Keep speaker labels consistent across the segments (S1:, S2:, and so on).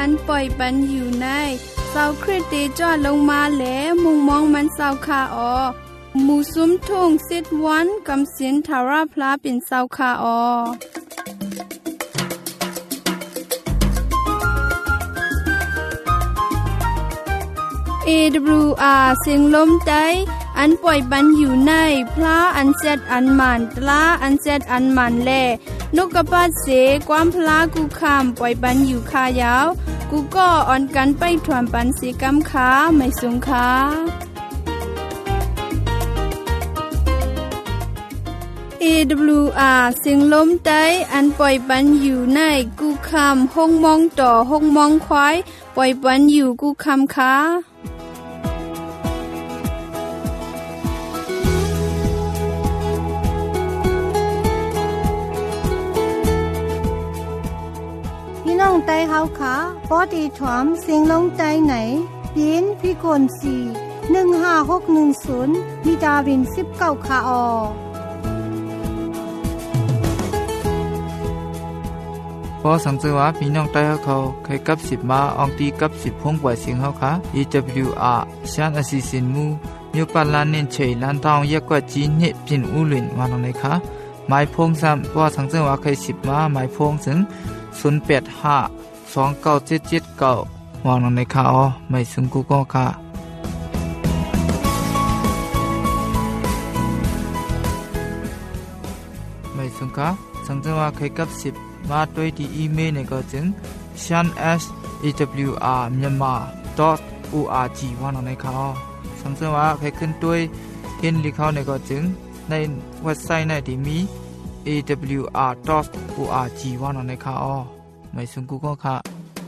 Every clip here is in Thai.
S1: นปล่อยปันอยู่ในเศร้าคริสเตจอดลงมาแหลมุงมองมันเศร้าคาออหมู่ซุ้มทุ่งซิดวันกำสินทาราพลาเป็นเศร้าคาออAWR เสียงลมใจอันปล่อยบันอยู่ในพระอันเซดอันมันตลาอันเซดอันมันแลนกกระปัดเสความพลากูคำปล่อยบันอยู่คายาวกูก็อ่อนกันไปถวมปันสีกำขาไม่สงขาAWR เสียงลมใจอันปล่อยบันอยู่ในกูคำห้องมองต่อห้องมองควายปล่อยบันอยู่กูคำขา
S2: น้องไตเฮาขาปอดีถวมเสียงลงใจไหนปีนพิกล4156110มีดาวิน19คาออ
S3: พอสังเกตว่าพี่น้องไต้เขาเคยกับ10มาอองตีกับ10พงปล่อยเสียงเฮาค่ะ EWR ชานอสิสินมูมิวปาลานเน้นเฉยลันทองเยกกว่าจีนเฮ็ดพินอูหลินมาตรงไหนคะหมายพงซ้ำพอสังเกตว่าเคย10มาหมายพงถึง08529779วางลงในข่าวไม่ซึ่งกูก็ค่ะไม่ซึ่งค่ะสังเกตว่าเคยกับ10มาด้วยที่อีเมลเนี่ยก็จึง shan@awr.myanmar.org วางลงในข่าวสังเกตว่าเคยขึ้นด้วยเห็นลิข่าวเนี่ยก็จึงในเว็บไซต์ในที่มี awr.org วางลงในข่าวไม่ซึ่งกูก็ค่ะ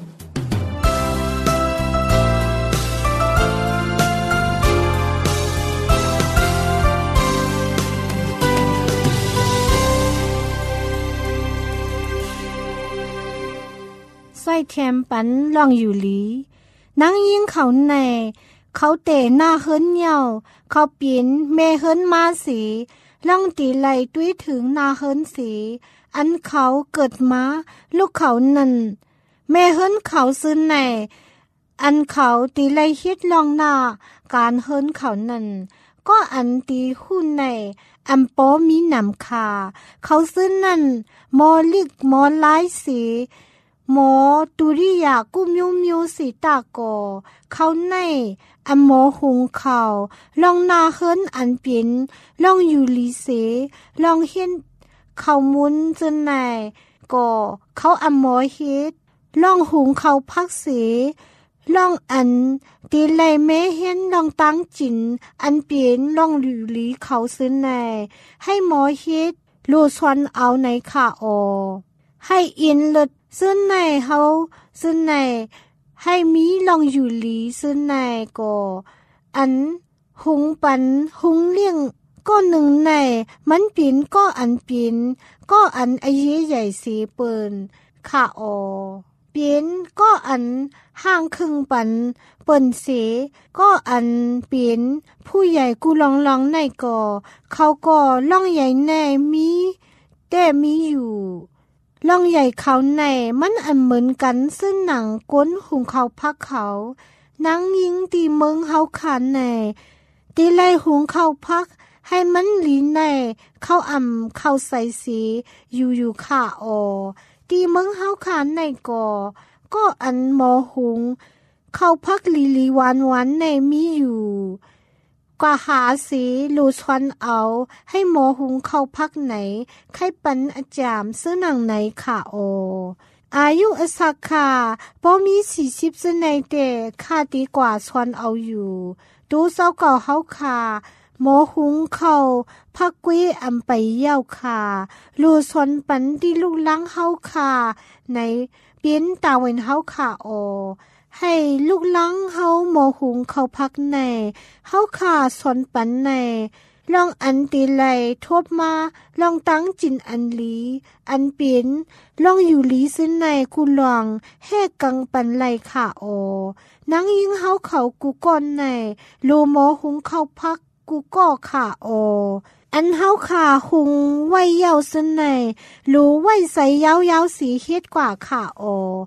S2: ใส่แคมปันลองอยู่หลีนางยิงเขาในเขาเตะหน้าเฮิรนเหย่าเขาปีนเมเฮิรนมาสีล่องตีไหลตุ้ยถึงหน้าเฮิรนสีอันเขาเกิดมาลูกเขานั่นแม่เฮิรนเขาซื้อในอันเขาตีไหลฮิตลองหน้าการเฮิรนเขานั่นก็อันตีหุ้นในอัมโปมีหนำคาเขาซื้อนั่นมอลิกมอลายสีหมอตุริยากุมิวมิวสีตาโกเขาในอัมโมหุงเขาลองนาเฮิรนอันเปลี่ยนลองอยู่ลีเสลองเห็นเขามุนจนไหนก็เขาอัมโมเฮ็ดลองหุงเขาพักเสลองอันตีไลเมเห็นลองตั้งจินอันเปลี่ยนลองอยู่ลีเขาซื้อไหนให้หมอเฮ็ดโลชวนเอาในขาออให้อินเลิศซึ่งในเฮาซึ่งในให้มีลองอยู่หลีซึ่งในก็อันหุงปันหุงเลี้ยงก็หนึ่งในมันปีนก็อันปีนก็อันไอเย่ใหญ่สีเปินขาออปีนก็อันห่างครึ่งปันเปิ่นเสก็อันปีนผู้ใหญ่กูลองในก็เขาก็ล่องใหญ่แน่มีแต่มีอยู่ล่องใหญ่เขาในมันอันเหมือนกันซึ่งหนังก้นหุงเขาพักเขานางยิงตีเมืองเฮาขานในตีไล่หุงเขาพักให้มันหลีในเข้าอ่ำเข้าใส่สีอยู่ขาออตีเมืองเฮาขานในก็อันหมอหุงเข้าพักลีหวานในมีอยู่กว่าหาสีลูชวนเอาให้หมอหุงเข้าพักไหนไข้ปันอาจามซื้อหนังไหนขาอออายุอสักขาพอมี40ซึ่งในแต่ค่าดีกว่าชวนเอาอยู่ดูเศร้าเก่าเฮาขาหมอหุงเข้าพักกุ้ยอำไปเย้าขาลูชวนปันที่ลูกล้างเฮาขาในเปลี่ยนตาเวนเฮาขาออให้ลูกล้างเฮาหมอหุงเขาพักในเฮาขาสอนปันในลองอันตีไหลทบมาลองตั้งจินอันลีอันเปลี่ยนลองอยู่ลีซึ่งในกูลองแห่กังปันไหลขาออนางยิงเฮาเขากูก่อนในโลหมอหุงเขาพักกูก็ขาออันเฮาขาหุงไว้เยาวซึ่งในรู้ไว้ใส่ยาวสีเฮ็ดกว่าขาอ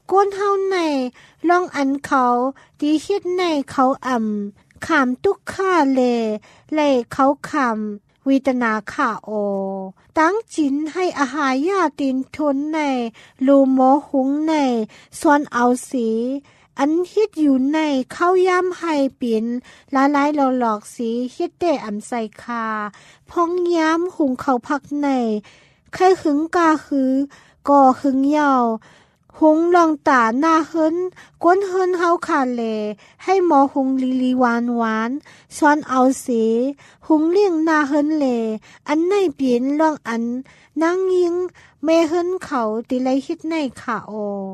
S2: ก้นเฮาในลองอันเขาดีเฮ็ดในเขาขามตุกข้าเลเขาขามวิตนาข่าโอตั้งจินให้อาหารยาตินทนในลูโมหุงในส่วนเอาสีอันฮิตอยู่ในเข้าย่ำให้ปิ่นละลายหลอกสีฮิตได้ใส่คาพองย้ำหุงเขาพักในใครหึงกาคือก่อหึงยาวหุงลองตาหน้าเฮินก้นเฮินเฮาขาเลให้หมอหุงลีหวานซ้อนเอาสีหุงเลี้ยงหน้าเฮินเลอันในปิ่นลองอันนางยิงเมเฮินเขาติไลฮิตในขาโอ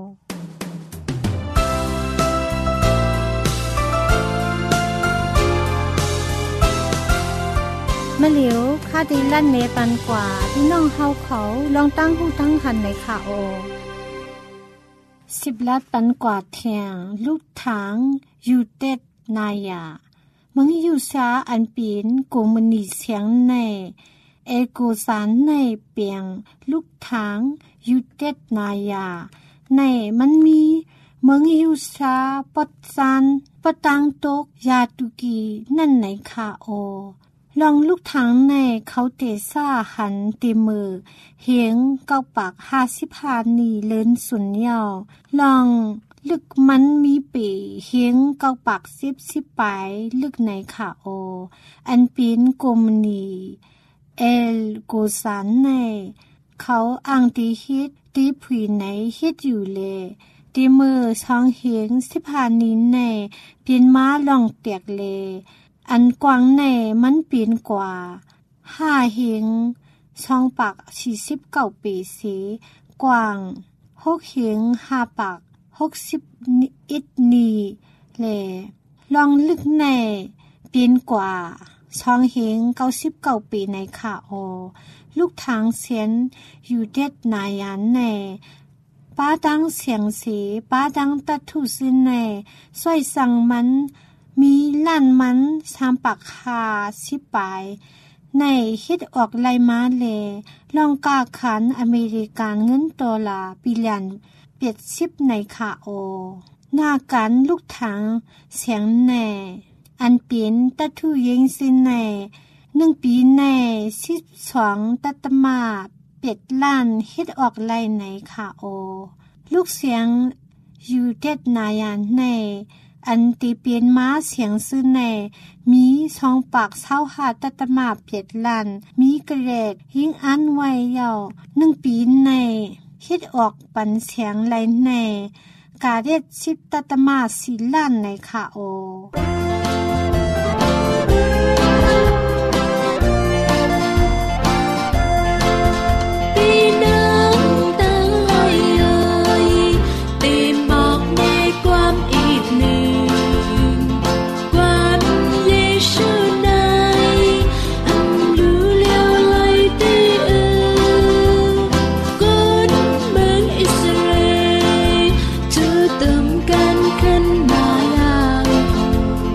S2: มะเหลียวข้าดีลั่นเนปันกว่าพี่น้องเฮาเขาลองตั้งหูตั้งหันในขาโอ10 ลัดปันกว่าเทียงลูกทางยูเต็ดนายามึงอยู่ซาอันปีนกูมณีเสียงในเอโกสารในเปียงลูกทางยูเต็ดนายาในมันมีมึงอยู่ซาปดซันปะตังตกยาตุกีนั่นในขาโอลองลูกถังในเขาเตซ่าหันตีมือเหียงเก้าปาก55นีเลินสุนยาวลองลึกมันมีปีเหียงเก้าปาก10ปลายลึกในขาโออันปีนกลมนีเอลโกสานในเขาอ่างตีฮิตตีผุยไหนฮิตอยู่เลตีมือช่องเหียง15นีในปีนม้าลองเตียกเลอันกว้างในมันปีนกว่า5เฮงช่องปาก49ปีสีกว้าง6เฮง5ปาก61นีแลลองลึกในปีนกว่าช่องเฮง99ปีในขาโอลูกทางเสียนอยู่เด็ดนายานในป้าดังเสียงสีป้าดังตัดถูสินในสวยสั่งมันมีลั่นมัน3ปากคา10ปลายในฮิตออกไลมาเลลองกาขันอเมริกันเงินดอลลาร์บิลเลียน80ในขาโอหน้ากันลูกถังเสียงแน่อันเปลี่ยนตัดทูยิงสินใน1ปีใน12ตัตมา8ล้านฮิตออกไลในขาโอลูกเสียงยูเด็ดนายานในอันตีเปลี่ยนม้าเสียงซื่อในมี2ปาก25ตัตมา8ล้านมีเกรดยิ่งอันไว้ยาว1ปีในฮิตออกปันเสียงไลในกาเด็ด10ตัตมา4ล้านในขาโอ
S1: เ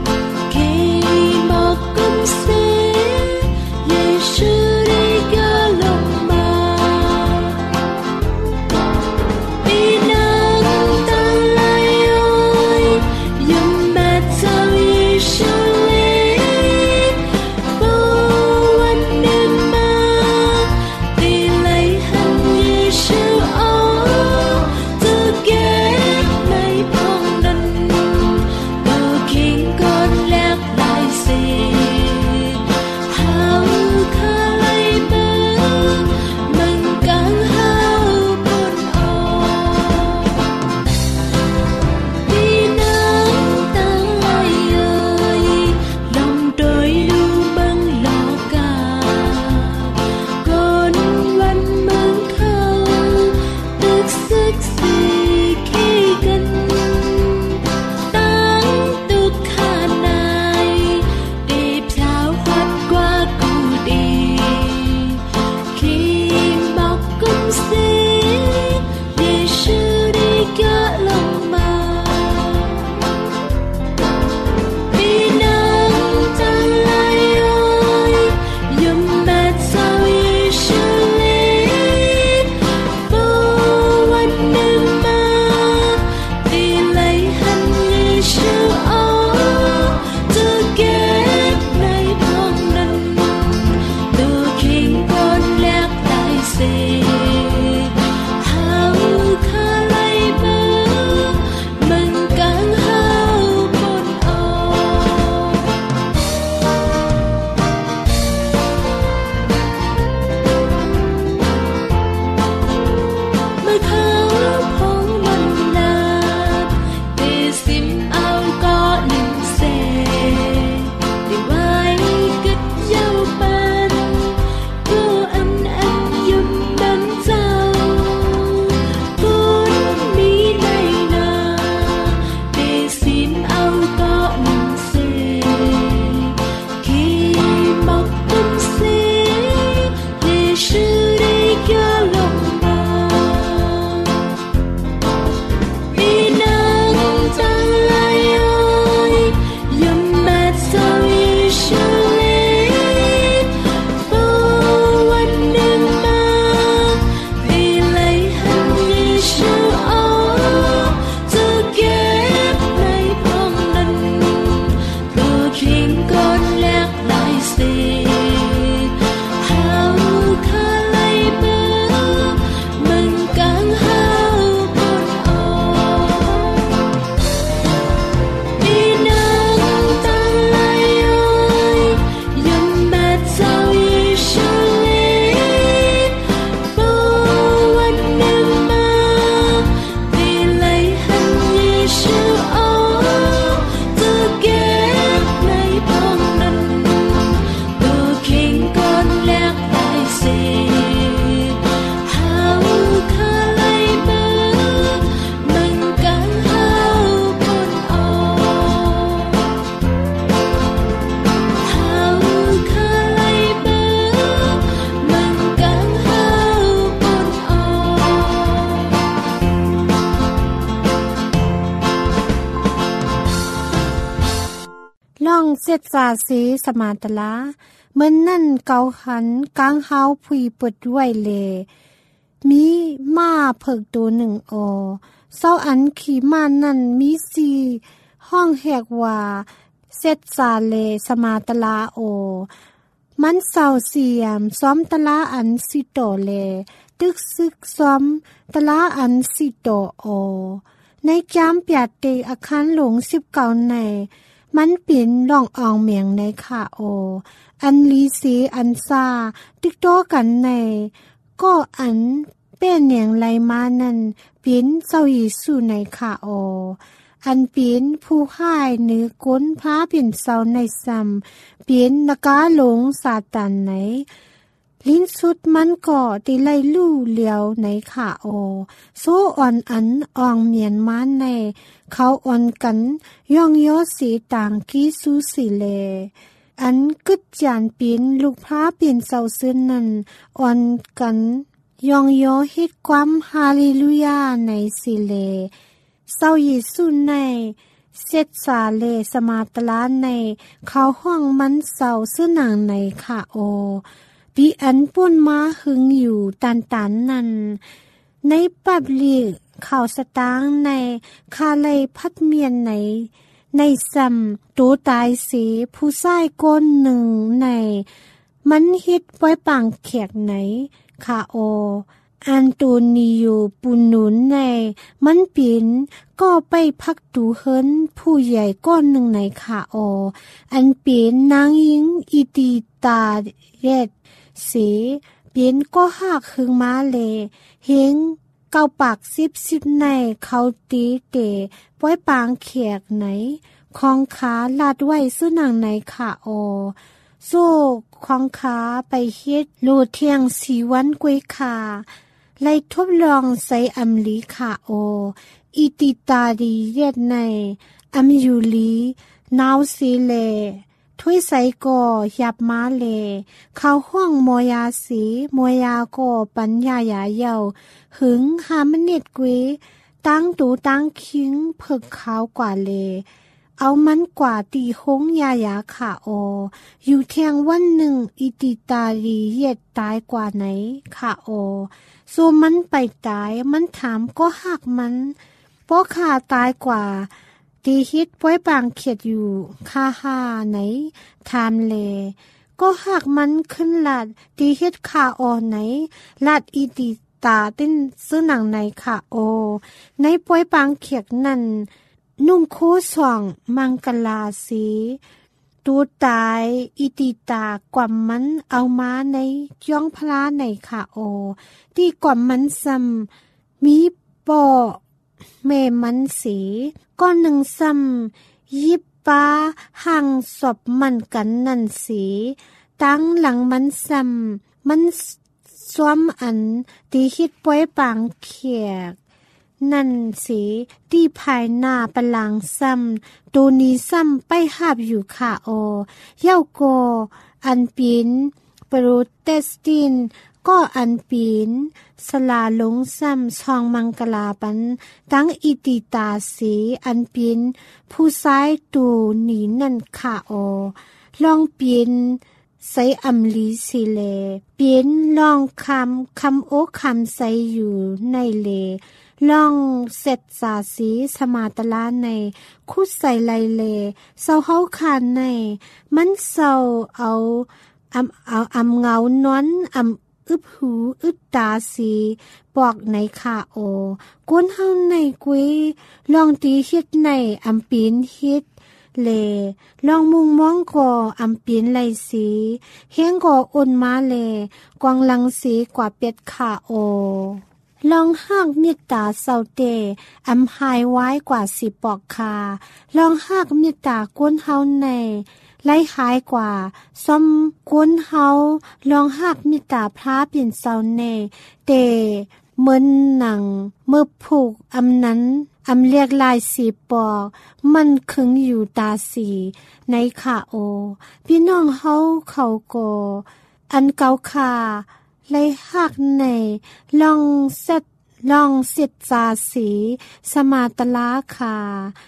S2: เสร็จสาสีสมาตลาเมื่อนั่นเกาหันกลางเฮาผุยเปิดด้วยเลมีม้าเพิกตัวหนึ่งอเศร้าอันขี่ม้านั่นมีสีห้องแหกว่าเสร็จสาเลสมาตลามันเศร้าเสียมซ้อมตลาอันสิโตเลตึกซึกซ้อมตลาอันสิโตในจามเปียเตอาคารหลง19ในมันเป็นร่องอ่องเมียงในค่ะอันลีสีอันซาติกโตกันในก็อันเป็นอย่างไรมานั่นเป็นเจ้าเยซูในค่ะอันเป็นผู้ให้เนื้อก้นพระเป็นเสาในซ้ำเป็นนกาหลงซาตานไหนลิ้นสุดมันก็ติไลลู่เหลียวในค่ะโซอ่อนอันอ่องเมียนมาในเขาอ่อนกันย่องย่อสีต่างกีซูสิเลอันกึดจานเป็นลูกพระเป็นเสาซึ้นนั้นอ่อนกันย่องย่อเฮ็ดความฮาเลลูยาในสิเลเศร้าเยซูในเสร็จสาเลสมาตลาในเขาห้องมันเศร้าซื่อหนังในค่ะปีอันป่นมาหึงอยู่ตันนั้นในปับลีข่าวสตางในคาไลพัดเมียนในซ้ำตัวตายเสียผู้ชายก้นหนึ่งในมันเฮ็ดไว้ปางแขกไหนค่ะอันโตนิโอปุนุนในมันเป็นก็ไปพักดูเฮิรนผู้ใหญ่ก้อนหนึ่งในค่ะอันเป็นนางหญิงอิติตาเรศเสเป็นก็หักหึงมาเลเฮงเกาปากสิบในเขาตีเตะไว้ปางแขกไหนของขาลาดไว้ซื้อหนังในค่ะโซ่ของขาไปเฮ็ดโลเทียงสีวันกวยขาไล่ทดลองใส่อำลีค่ะอิติตาดีเย็ดในอำยูลีนาวสีเลถ้วยใส่ก่อหยับมาเลเข้าห้องมอยาสีมอยาก่อปัญญาหยาเยาหึงหามเน็ดกวยตั้งตูตั้งคิงเพิกขาวกว่าเลเอามันกว่าตีหงยาค่ะอยู่เที่ยงวันหนึ่งอิติตาลีเย็ดตายกว่าไหนค่ะส่วนมันไปตายมันถามก็หักมันเพราะข้าตายกว่าตีฮิตไว้บางเขียดอยู่ค่าหาไหนถามเลก็หักมันขึ้นลัดตีฮิตค่าไหนลัดอิติตาเต้นซื้อหนังในค่ะในป่วยบางเขียดนั่นนุ่งโคส่องมังกลาสีตัวตายอิติตากว่ามันเอามาในย่องพลาในค่ะที่กว่ามันซ้ำมีปอแม่มันสีก้อนหนึ่งซ้ำยิบปาห่างศพมันกันนั่นสีตั้งหลังมันซ้ำมันสวมอันที่คิดป่วยปางเขียกนั่นสีที่ภายหน้าปลังซ้ำตัวนี้ซ้ำไปหาบอยู่ค่ะเย้าโกอันปีนโปรเตสตินก็อันปีนสลาลงซ้ำช่องมังกลาปันตั้งอิติตาสีอันปีนผู้ซ้ายตูนี้นั่นค่ะลองปีนใส่อำลีสิเลเปลี่ยนลองคำโอคำใส่อยู่ในเลลองเสร็จสาสีสมาตลาในคุดใส่ไลเลเศร้าเฮาคานในมันเศร้าเอาเงานอนอึบหูอึดตาสีปอกในค่ะก้นเฮาในกุยลองตีเฮ็ดในปีนเฮ็ดเลลองมุงมองก่อปีนไหลสีเฮงก่ออ่นมาเลกวางลังสีกว่าเป็ดค่ะลองหักเมตตาเศร้าเตหายไว้กว่า10ปอกคาลองหักเมตตาก้นเฮาในไล่หายกว่าซ้อมก้นเฮาลองหักเมตตาพระเปลี่ยนเศร้าเนเตเหมือนหนังเมื่อผูกนั้นเรียกลาย10ปอกมันขึงอยู่ตาสีในค่ะพี่น้องเฮาเขาก็อันเกาคาไล่หักในลองเสร็จสาสีสมาตลาคา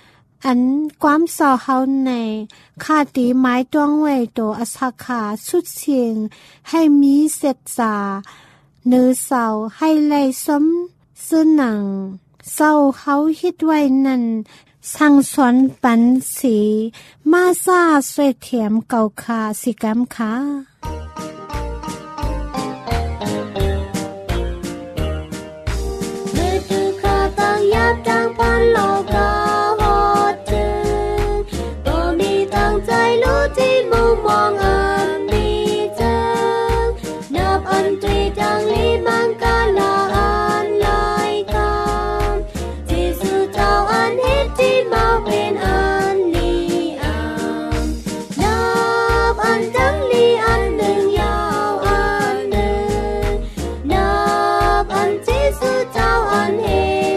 S2: อันความเศร้าเฮาในคาตีไม้ต้วงไว้โตอสักขาสุดเสียงให้มีเสร็จสาเนื้อเศร้าให้ไล่ซ้ำซื้อหนังเศร้าเฮาฮิดไว้นั่นสั่งสอนปันสีมาซาสวยเถียมเก่าคาสิกรรมค่ะ
S4: จังพันโลกาโหดจึงก็มีตั้งใจรู้ที่มุมมองอันดีจังนับอันตรีจังลีมังกาลาอันลอยคำที่สุดเจ้าอันฮิตที่มาเป็นอันลีอันนับอันจังลีอันหนึ่งยาวอันหนึ่งนับอันที่สุดเจ้าอันฮิต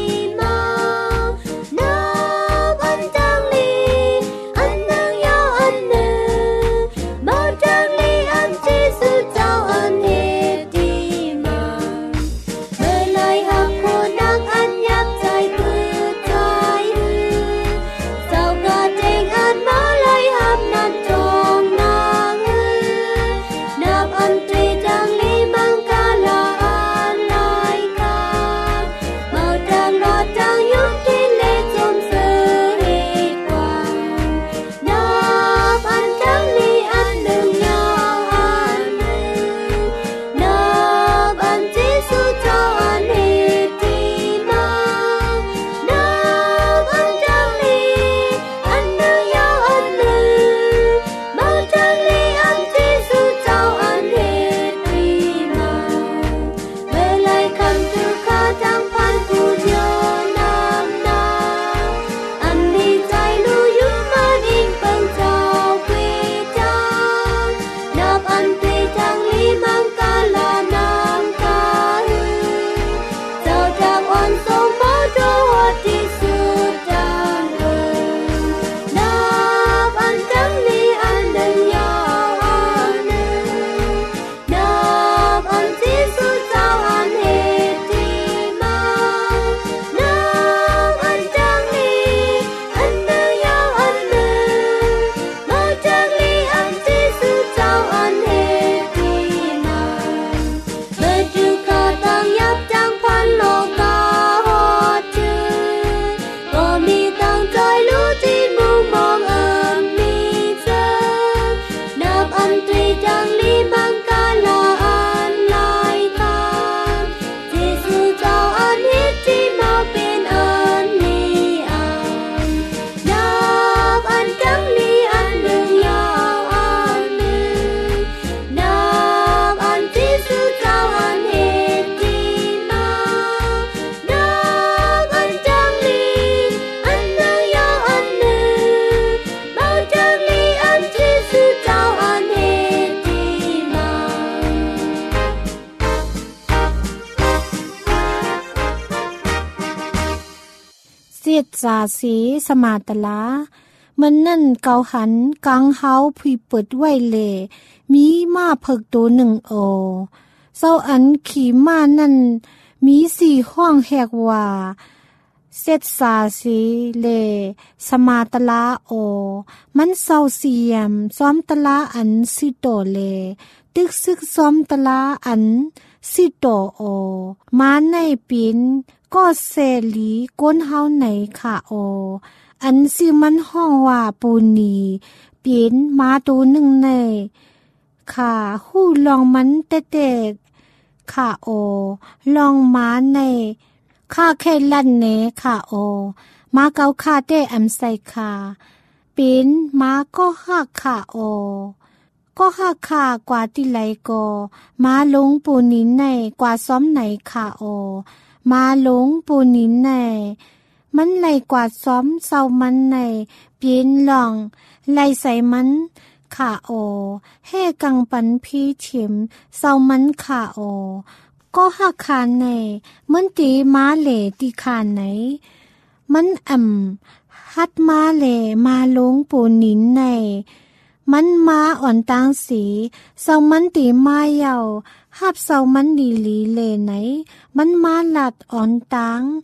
S2: จาสีสมาตลามันนั่นเกาหันกังเฮาพุยเปิดไว้เลมีมาเพิกตัวหนึ่งโอเศร้าอันขี่มานั่นมีสี่ห้องแหกว่าเซตสาสีเลสมาตลาโอมันเศร้าเสียมซ้อมตลาอันสิโตเลตึกซึกซ้อมตลาอันสิโตโอมาในปินก็เสลีก้นเฮาไหนค่ะโออันสิมันห้องว่าปูนีเปลี่ยนมาตัวหนึ่งในค่ะหู้ลองมันเตกค่ะโอลองมาในค่ะแค่ลั่นเนค่ะโอมาเกาค่ะเตอำใส่ค่ะเปลี่ยนมาก็หักค่ะโอก็หักค่ะกว่าที่ไหลก็มาลงปูนีในกว่าซ้อมไหนค่ะโอมาหลงปูนินในมันไหลกว่าซ้อมเศร้ามันในเปลี่ยนหล่องไหลใส่มันขาโอให้กังปันพี่เฉียมเศร้ามันขาโอก็หักขาในมันตีมาเหล่ตีขาไหนมันฮัดมาเหล่มาหลงปูนินในมันมาอ่อนตางสีเศร้ามันตีมาเยาหับเศร้ามันดีลีเลไหนมันมาหลัดอ่อนตาง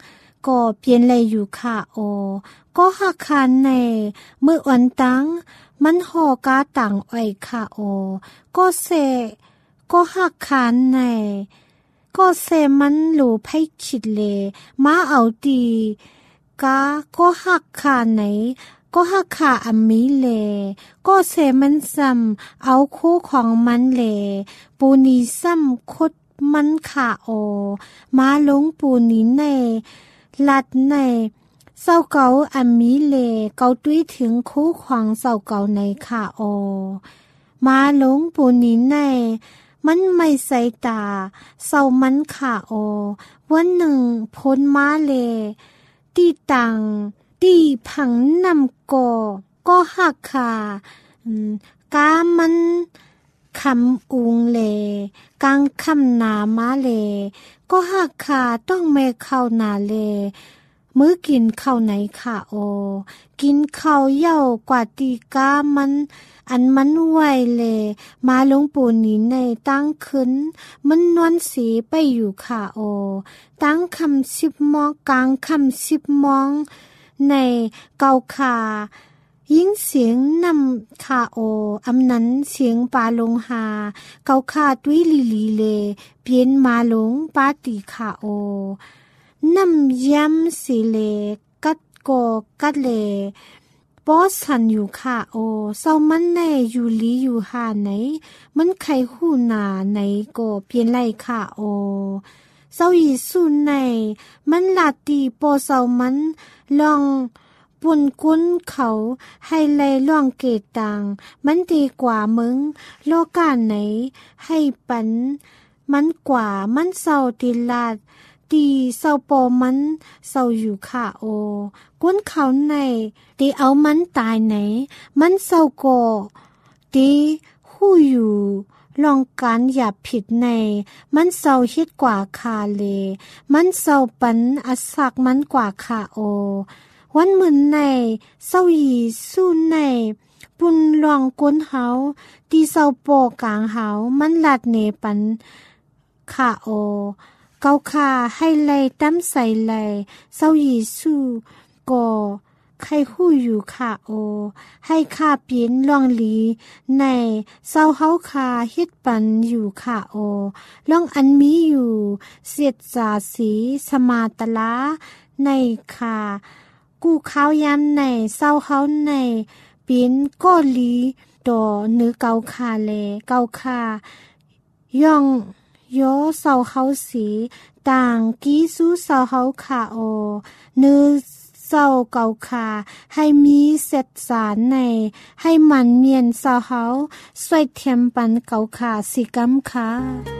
S2: ก็เปลี่ยนเลยอยู่ค่ะโอก็หักคานในมือวันตังมันห่อกาต่างไว้ค่ะโอก็เสก็หักคานในก็เสมันหลูไพ่ขิดเลยมาเอาดีกาก็หักคาไหนก็หักขาอัมมีเลก็เสมันซ้ำเอาคู่ของมันเลปูนีซ้ำคดมันขาโอมาลงปูนีในลัดในเศร้าเกาอัมมีเลเกาตุ้ยถึงคู่ของเศร้าเกาในขาโอมาลงปูนีในมันไม่ใส่ตาเศร้ามันขาโอวันหนึ่งพ้นมาเลตีตังตีผังนำก็หักค่ะกามันคำอุงเลกางคำนามาเลก็หักค่ะต้องแม่เข้านาเลมื้อกินข้าวไหนค่ะโอกินข้าวเย่ากว่าตีกามันอันมันไหวเลยมาลงปูนี้ในตั้งขึ้นมันนวลสีไปอยู่ค่ะโอตั้งคำ10 มองกลางคำ10 มองในเกาขายิ่งเสียงนำคาโออำนั้นเสียงปาลงหาเกาขาตุ้ยลีลีเลเปลี่ยนมาลงปาติคาโอนำย้ำสีเลกัดโกกัดเลบอสันอยู่ค่ะโอเศร้ามันในอยู่ลีอยู่หาไหนมันไขหูหนาไหนก็เปลี่ยนไรค่ะโอเศร้าอีสุนในมันลาตีโปเศร้ามันลองปุ่นกุ้นเขาให้ไล่ล่องเกตตังมันดีกว่ามึงโลกาไหนให้ปันมันกว่ามันเศร้าตีลาดตีเศร้าโปมันเศร้าอยู่ค่ะโอกุ้นเขาในตีเอามันตายไหนมันเศร้าโกตีหู้อยู่ลองการอย่าผิดในมันเศร้าฮิดกว่าคาเลมันเศร้าปันอัสักมันกว่าค่ะโอวันเหมือนในเศร้าหยีสู้ในปุ่นลองก้นเฮาตีเศร้าโปกลางเฮามันลัดเนปันค่ะโอเกาคาให้ไล่ตั้มใส่ไล่เศร้าหยีสู้ก็ใครหู้อยู่ค่ะโอให้ข้าเปลี่ยนลองหลีในเศร้าเฮาคาฮิดปันอยู่ค่ะโอลองอันมีอยู่เสียดสาสีสมาตละในค่ะกูข้าวยำในเศร้าเฮาในเปลี่ยนก็หลีดอเนื้อเกาคาเลเกาคาย่องโยเศร้าเฮาสีต่างกี้สู้เศร้าเฮาคาโอเนื้อเศร้าเกาคาให้มีเสร็จสารในให้มันเมียนเศร้าเฮาสวยเทียมปันเกาคาสิกำค่ะ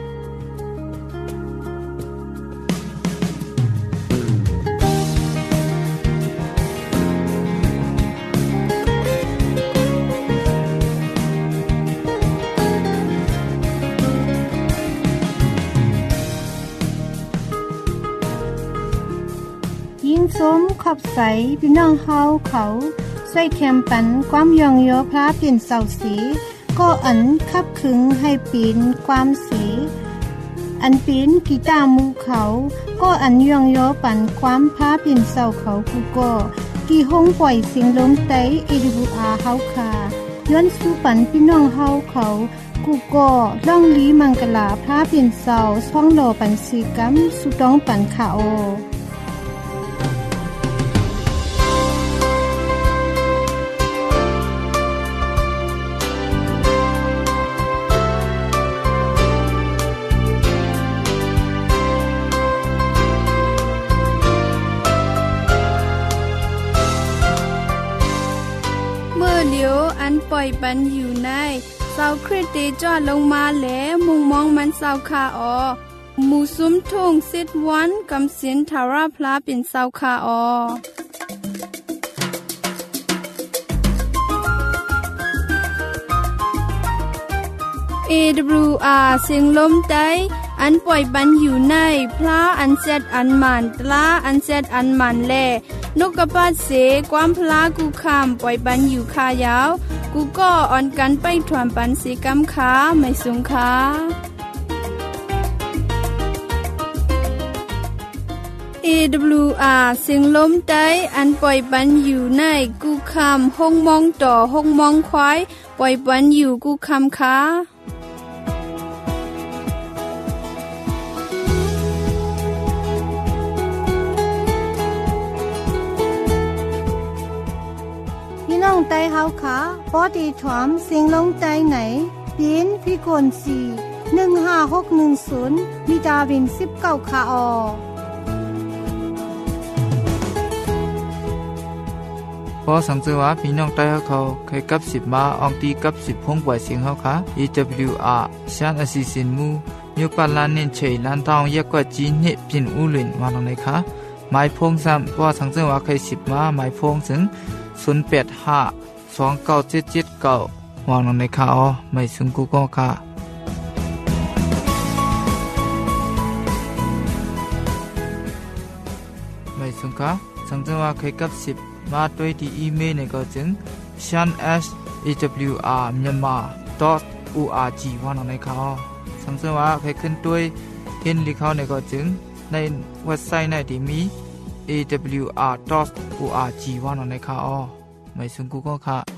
S2: สมขอบใสพี่น้องเฮาเขาใส่แคมปันความยองโยพระเปลี่ยนเสาสีก็อันคับขึงให้ปีนความสีอันปีนกีตาร์มูเขาก็อันยองโยปันความพระเปลี่ยนเสาเขากูก็ที่ห้องปล่อยเสียงลมไตAWRเฮาค่ะย้อนสู่ปันพี่น้องเฮาเขากูก็ล่องลีมังกลาพระเปลี่ยนเสาช่องโลปันสีกัมสุต้องปันค่ะโอ
S1: อันปล่อยปันอยู่ในเสาคริสติจอดลงมาแล้วมุงมองมันเสาคาออหมู่ซุ้มทุ่งซิดวันกำสินทาราพลาเป็นเสาคาออAWR เสียงลมใต้อันปล่อยปันอยู่ในพระอันเจ็ดอันมันตลาอันเจ็ดอันมันแลนกกระปาดเสความพลากูคำปล่อยปันอยู่คายาวกูก็อ่อนกันไปถวนปันสีกำขาไม่สูงขา AWR สิงลมใต้อันปล่อยปันอยู่ในกูคำห้องมองต่อห้องมองควายปล่อยปันอยู่กูคำค่ะ
S2: พี่น้องไต้เฮาค่ะปอดีถอมเสียงลงใจไหนปีนพี่กวน4156110มีดาวิน19ค่ะออ
S3: พอสังเกตว่าพี่น้องใต้เขาเคยกับ10มาอองตีกับ10พงปล่อยเสียงเขาค่ะ AWR ชานอสิสินมูมีปานลานเน้นเฉยลานทองเยอะกว่าจีนเนี่ยปิ่นอูหลินว่าตรงไหนคะหมายพงซ้ำพอสังเกตว่าเคย10มาหมายพงถึง08529779วางลงในค่ะอ๋อไม่ซึ่งกูก็ค่ะไม่ซึ่งค่ะสังเกตว่าเคยกับ10มาด้วยที่อีเมลในก็จึง shan@awrmyanmar.org ว่าลงในค่ะอ๋อสังเกตว่าเคยขึ้นด้วยเห็นลิเขาในก็จึงในเว็บไซต์ในที่มี awr.org ว่าลงในค่ะอ๋อไม่ซึ่งกูก็ค่ะ